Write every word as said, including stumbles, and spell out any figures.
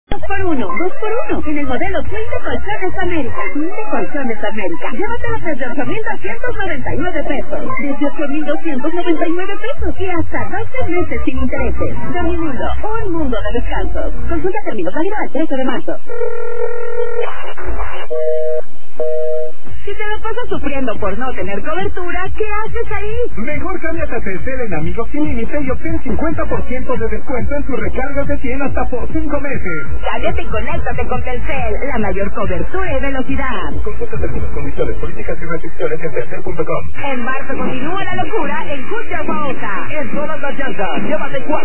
Dos por uno, dos por uno, en el modelo Twin de Colchones América. Twin de Colchones América. Llévatelos desde ocho mil doscientos noventa y nueve pesos. Desde ocho mil doscientos noventa y nueve pesos. Y hasta doce meses sin intereses. Dormimundo, un mundo de descansos. Consulta términos, válido al trece de marzo. Si te la pasas sufriendo por no tener cobertura, ¿qué haces ahí? Mejor cámbiate a Telcel en Amigos Sin Límite y obtén cincuenta por ciento de descuento en tus recargas de cien hasta por cinco meses. Cámbiate y conéctate con Telcel, la mayor cobertura y velocidad. Consulta términos, condiciones, políticas y restricciones en telcel punto com. En marzo continúa la locura en Cucha Bauta. En todas las llantas, llévate cuatro.